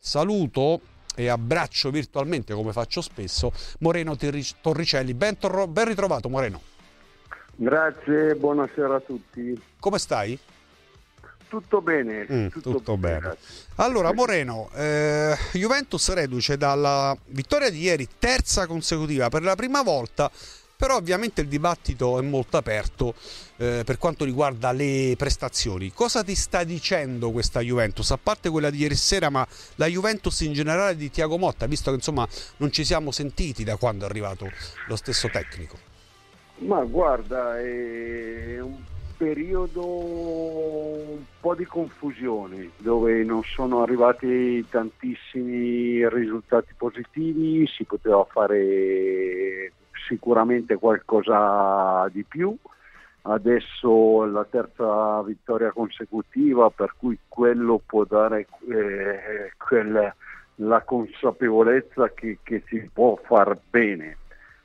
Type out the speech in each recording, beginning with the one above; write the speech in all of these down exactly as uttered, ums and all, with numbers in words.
saluto e abbraccio virtualmente, come faccio spesso, Moreno Torricelli. Ben, torro- ben ritrovato Moreno. Grazie, buonasera a tutti. Come stai? Tutto bene, Mm, tutto, tutto bene. bene. Allora Moreno, eh, Juventus reduce dalla vittoria di ieri, terza consecutiva per la prima volta, però ovviamente il dibattito è molto aperto eh, per quanto riguarda le prestazioni. Cosa ti sta dicendo questa Juventus, a parte quella di ieri sera, ma la Juventus in generale di Thiago Motta, visto che insomma non ci siamo sentiti da quando è arrivato lo stesso tecnico? Ma guarda, è un periodo un po' di confusione, dove non sono arrivati tantissimi risultati positivi, si poteva fare sicuramente qualcosa di più. Adesso la terza vittoria consecutiva, per cui quello può dare eh, quel, la consapevolezza che, che si può far bene.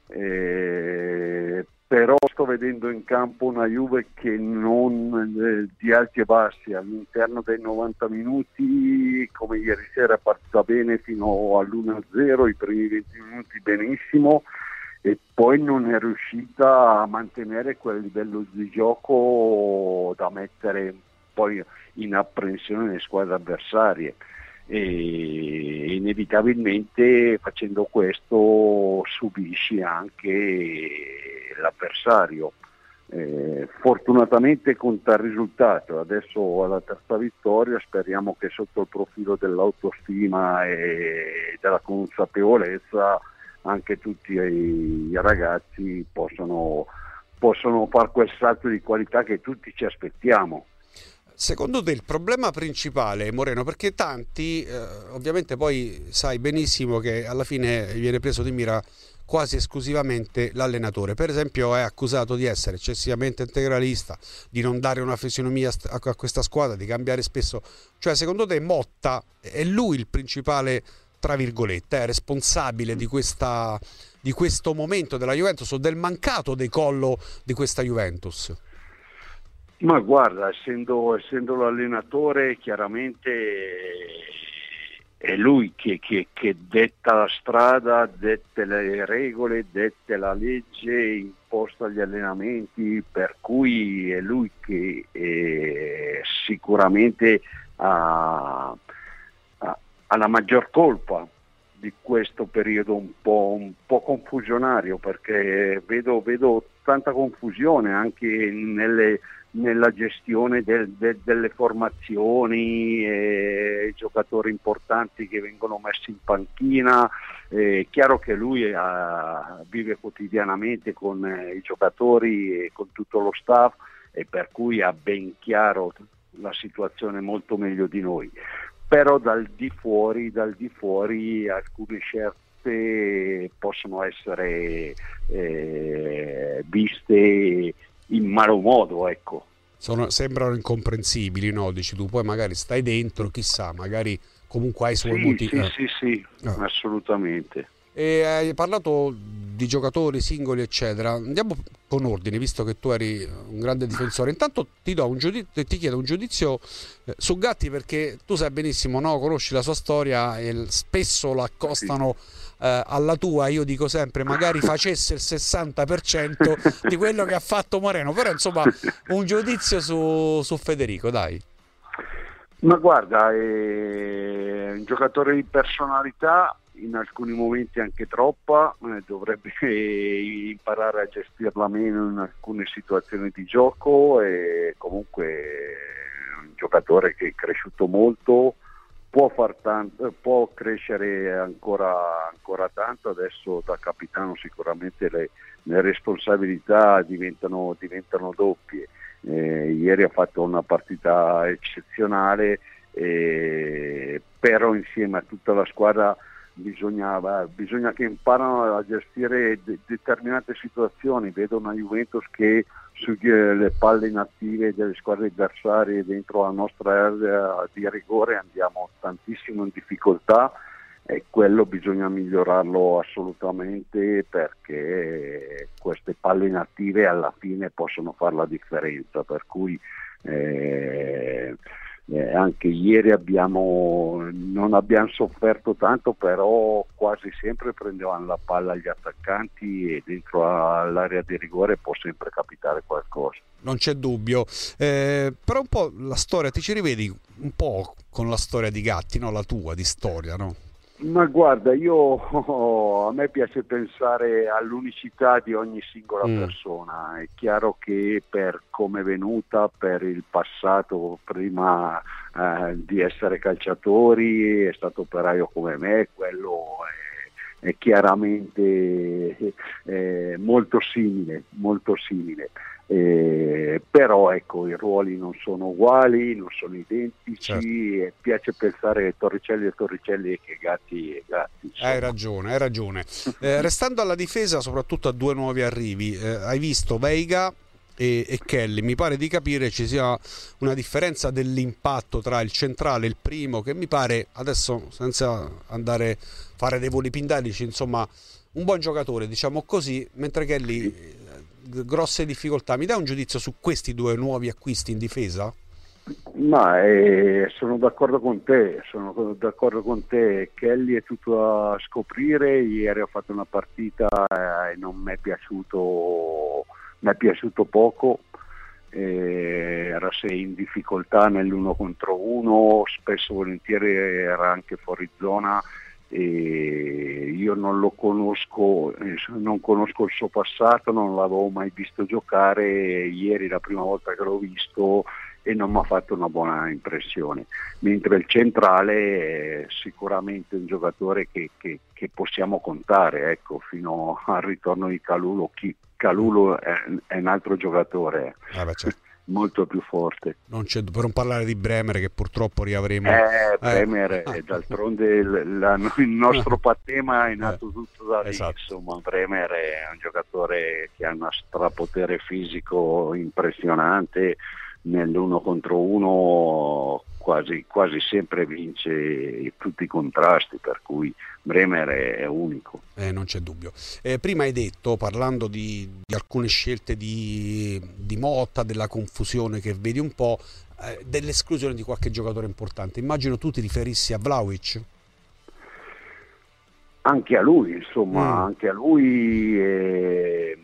Eh, però sto vedendo in campo una Juve che non eh, di alti e bassi all'interno dei novanta minuti, come ieri sera è partita bene fino all'uno a zero, i primi venti minuti benissimo, e poi non è riuscita a mantenere quel livello di gioco da mettere poi in apprensione le squadre avversarie. E inevitabilmente facendo questo subisci anche l'avversario. Eh, fortunatamente conta il risultato, adesso alla terza vittoria speriamo che sotto il profilo dell'autostima e della consapevolezza anche tutti i ragazzi possano, possono fare quel salto di qualità che tutti ci aspettiamo. Secondo te il problema principale, Moreno, perché tanti, eh, ovviamente poi sai benissimo che alla fine viene preso di mira quasi esclusivamente l'allenatore, per esempio è accusato di essere eccessivamente integralista, di non dare una fisionomia a, a questa squadra, di cambiare spesso, cioè secondo te Motta è lui il principale, tra virgolette, è responsabile di, questa, di questo momento della Juventus o del mancato decollo di questa Juventus? Ma guarda, essendo, essendo l'allenatore chiaramente è lui che, che, che detta la strada, dette le regole, dette la legge, imposta gli allenamenti, per cui è lui che eh, sicuramente ha, ha, ha la maggior colpa di questo periodo un po', un po' confusionario, perché vedo, vedo tanta confusione anche nelle nella gestione del, del, delle formazioni, eh, giocatori importanti che vengono messi in panchina. È eh, chiaro che lui eh, vive quotidianamente con eh, i giocatori e con tutto lo staff, e per cui ha ben chiaro la situazione molto meglio di noi, però dal di fuori, dal di fuori alcune scelte possono essere eh, viste in malo modo, ecco. Sono, sembrano incomprensibili, no? Dici tu, poi magari stai dentro, chissà, magari comunque hai i suoi Sì, motivi. sì, eh. sì, sì, Ah. assolutamente. E hai parlato di giocatori singoli, eccetera. Andiamo con ordine, visto che tu eri un grande difensore. Intanto ti do un giudizio, ti chiedo un giudizio eh, su Gatti, perché tu sai benissimo, no? Conosci la sua storia e spesso la accostano eh, alla tua. Io dico sempre, magari facesse il sessanta per cento di quello che ha fatto Moreno, però insomma un giudizio su, su Federico, dai. Ma guarda, è un giocatore di personalità, in alcuni momenti anche troppa, eh, dovrebbe imparare a gestirla meno in alcune situazioni di gioco, e comunque è un giocatore che è cresciuto molto, può far tanto, può crescere ancora, ancora tanto. Adesso da capitano sicuramente le, le responsabilità diventano, diventano doppie. Eh, ieri ha fatto una partita eccezionale, eh, però insieme a tutta la squadra bisognava, bisogna che imparano a gestire de- determinate situazioni. Vedo una Juventus che sulle palle inattive delle squadre avversarie dentro la nostra area di rigore andiamo tantissimo in difficoltà, e quello bisogna migliorarlo assolutamente, perché queste palle inattive alla fine possono fare la differenza, per cui eh, Eh, anche ieri abbiamo, non abbiamo sofferto tanto, però quasi sempre prendevano la palla gli attaccanti e dentro all'area di rigore può sempre capitare qualcosa. Non c'è dubbio, eh, però un po' la storia, ti ci rivedi un po' con la storia di Gatti, no? La tua di storia, no? Ma guarda, io oh, a me piace pensare all'unicità di ogni singola Mm. persona. È chiaro che per come è venuta, per il passato, prima eh, di essere calciatori, è stato operaio come me, quello è, è chiaramente eh, molto simile, molto simile. Eh, però ecco, i ruoli non sono uguali, non sono identici, Certo. e piace pensare Torricelli e Torricelli che Gatti e Gatti. Insomma. Hai ragione, hai ragione. Eh, restando alla difesa, soprattutto a due nuovi arrivi, eh, hai visto Veiga e, e Kelly. Mi pare di capire ci sia una differenza dell'impatto tra il centrale e il primo, che mi pare, adesso senza andare a fare dei voli pindalici, insomma, un buon giocatore, diciamo così, mentre Kelly eh, grosse difficoltà. Mi dai un giudizio su questi due nuovi acquisti in difesa? Ma eh, sono d'accordo con te, sono d'accordo con te. Kelly è tutto a scoprire. Ieri ho fatto una partita eh, e non mi è piaciuto, mi è piaciuto poco. Eh, era sei in difficoltà nell'uno contro uno, spesso volentieri era anche fuori zona. E io non lo conosco, eh, non conosco il suo passato, non l'avevo mai visto giocare. Ieri la prima volta che l'ho visto e non mi ha fatto una buona impressione, mentre il centrale è sicuramente un giocatore che, che, che possiamo contare, ecco, fino al ritorno di Calulo. Chi, Calulo è, è un altro giocatore, Ah, beh, certo. molto più forte. Non c'è, per non parlare di Bremer, che purtroppo riavremo. Eh, Eh. Bremer, eh, d'altronde il, la, il nostro patema è nato Eh, tutto da lì, esatto. insomma. Bremer è un giocatore che ha uno strapotere fisico impressionante, nell'uno contro uno quasi, quasi sempre vince tutti i contrasti, per cui Bremer è, è unico. Eh, non c'è dubbio. Eh, prima hai detto, parlando di, di alcune scelte di, di Motta, della confusione che vedi un po', eh, dell'esclusione di qualche giocatore importante. Immagino tu ti riferissi a Vlahovic. Anche a lui, insomma, Mm. anche a lui... Eh,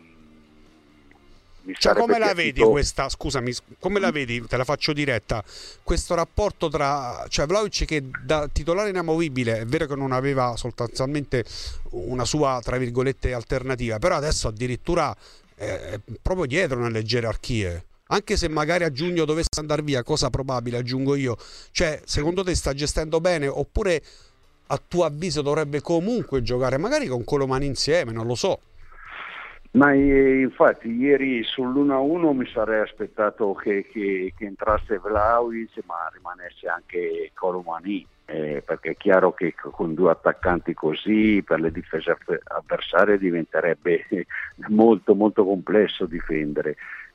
mi Cioè, sarebbe come la piaciuto... vedi questa, scusami, come la vedi, te la faccio diretta, questo rapporto tra, cioè Vlahovic che da titolare inamovibile, è vero che non aveva sostanzialmente una sua, tra virgolette, alternativa, però adesso addirittura è proprio dietro nelle gerarchie, anche se magari a giugno dovesse andare via, cosa probabile, aggiungo io, cioè secondo te sta gestendo bene, oppure a tuo avviso dovrebbe comunque giocare, magari con Colomani insieme, non lo so. Ma eh, infatti ieri sull'uno a uno mi sarei aspettato che, che, che entrasse Vlahovic, ma rimanesse anche Colomani, eh, perché è chiaro che con due attaccanti così per le difese avversarie diventerebbe molto molto complesso difendere.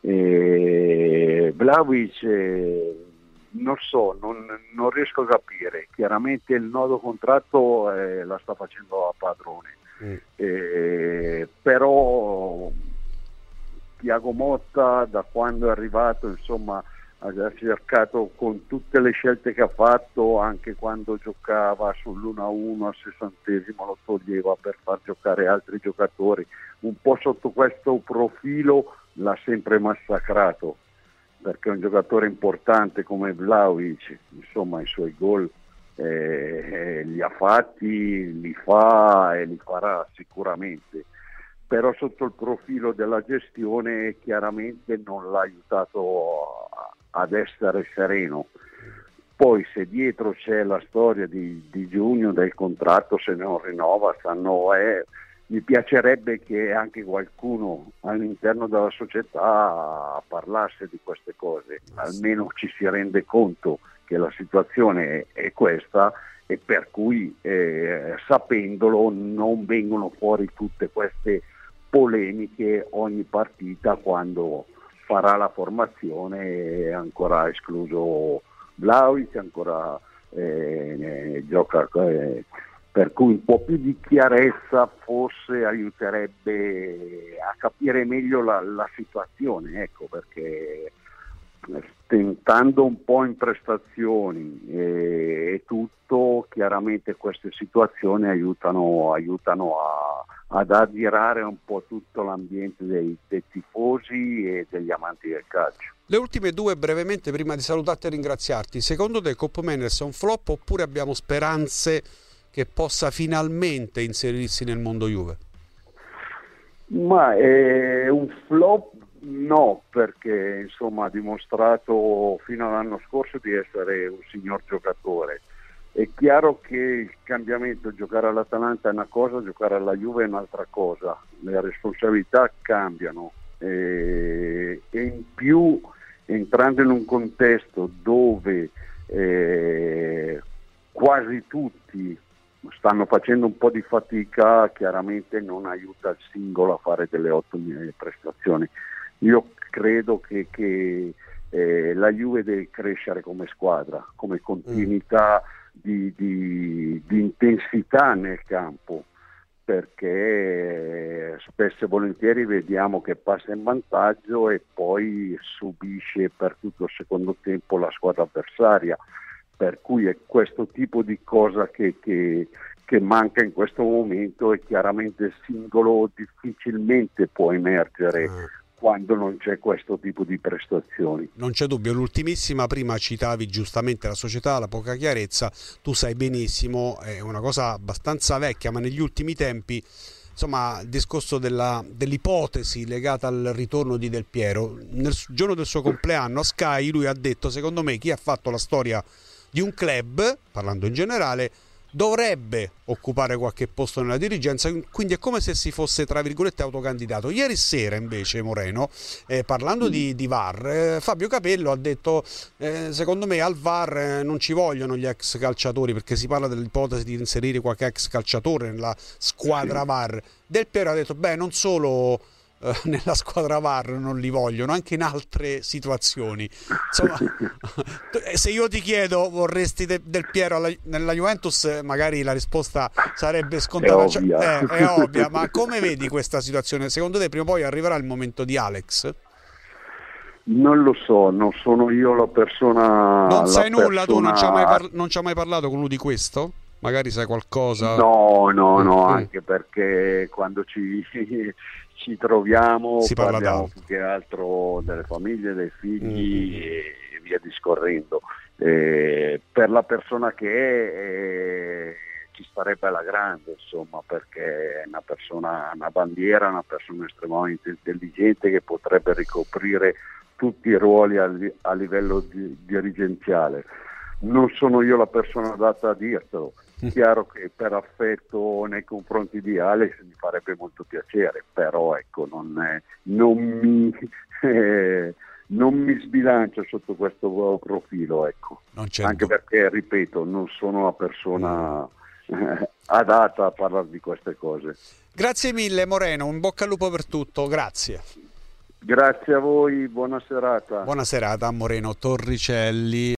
Eh, Vlahovic eh, non so, non, non riesco a capire, chiaramente il nodo contratto eh, la sta facendo a padrone. Mm. Eh, però Thiago Motta da quando è arrivato, insomma, ha cercato con tutte le scelte che ha fatto, anche quando giocava sull'uno a uno al sessantesimo lo toglieva per far giocare altri giocatori, un po' sotto questo profilo l'ha sempre massacrato, perché un giocatore importante come Vlahovic, insomma, i suoi gol Eh, li ha fatti, li fa e li farà sicuramente, però sotto il profilo della gestione chiaramente non l'ha aiutato a, ad essere sereno. Poi se dietro c'è la storia di, di giugno del contratto, se non rinnova, sanno, eh, mi piacerebbe che anche qualcuno all'interno della società parlasse di queste cose, almeno ci si rende conto che la situazione è questa e per cui eh, sapendolo non vengono fuori tutte queste polemiche ogni partita quando farà la formazione, ancora escluso Vlahovic, ancora eh, gioca, eh, per cui un po' più di chiarezza forse aiuterebbe a capire meglio la, la situazione, ecco, perché tentando un po' in prestazioni e, e tutto, chiaramente queste situazioni aiutano, aiutano a, ad aggirare un po' tutto l'ambiente dei, dei tifosi e degli amanti del calcio. Le ultime due brevemente prima di salutarti e ringraziarti. Secondo te Koop Meiners è un flop oppure abbiamo speranze che possa finalmente inserirsi nel mondo Juve? Ma è un flop no, perché insomma ha dimostrato fino all'anno scorso di essere un signor giocatore. È chiaro che il cambiamento, giocare all'Atalanta è una cosa, giocare alla Juve è un'altra cosa, le responsabilità cambiano e, e in più entrando in un contesto dove eh, quasi tutti stanno facendo un po' di fatica, chiaramente non aiuta il singolo a fare delle ottime prestazioni. Io credo che, che eh, la Juve deve crescere come squadra, come continuità di, di, di intensità nel campo, perché spesso e volentieri vediamo che passa in vantaggio e poi subisce per tutto il secondo tempo la squadra avversaria. Per cui è questo tipo di cosa che, che, che manca in questo momento e chiaramente il singolo difficilmente può emergere ah. quando non c'è questo tipo di prestazioni. Non c'è dubbio, l'ultimissima prima citavi giustamente la società, la poca chiarezza, tu sai benissimo, è una cosa abbastanza vecchia, ma negli ultimi tempi insomma il discorso della, dell'ipotesi legata al ritorno di Del Piero, nel giorno del suo compleanno a Sky lui ha detto secondo me chi ha fatto la storia di un club, parlando in generale, dovrebbe occupare qualche posto nella dirigenza, quindi è come se si fosse tra virgolette autocandidato. Ieri sera invece Moreno, eh, parlando di, di V A R, eh, Fabio Capello ha detto eh, secondo me al V A R eh, non ci vogliono gli ex calciatori, perché si parla dell'ipotesi di inserire qualche ex calciatore nella squadra sì. V A R. Del Piero ha detto beh non solo nella squadra V A R non li vogliono, anche in altre situazioni. Insomma, se io ti chiedo vorresti de- Del Piero alla, nella Juventus, magari la risposta sarebbe scontata, è ovvia. Cioè, è, è ovvia, ma come vedi questa situazione? Secondo te prima o poi arriverà il momento di Alex? Non lo so, non sono io la persona. Non sai la nulla, persona... tu non ci hai mai, par- non ci hai mai parlato con lui di questo? Magari sai qualcosa? No, no, no, mm. anche perché quando ci, ci troviamo si parliamo più che altro delle famiglie, dei figli mm. e via discorrendo. Eh, per la persona che è, eh, ci starebbe alla grande, insomma, perché è una persona, una bandiera, una persona estremamente intelligente che potrebbe ricoprire tutti i ruoli a, a livello di, dirigenziale. Non sono io la persona adatta a dirtelo. Chiaro che per affetto nei confronti di Alex mi farebbe molto piacere, però ecco non, è, non, mi, eh, non mi sbilancio sotto questo profilo, ecco. Non c'è anche dubbio. Perché ripeto non sono la persona eh, adatta a parlare di queste cose. Grazie mille Moreno, un bocca al lupo per tutto, grazie. Grazie a voi, buona serata. Buona serata Moreno Torricelli.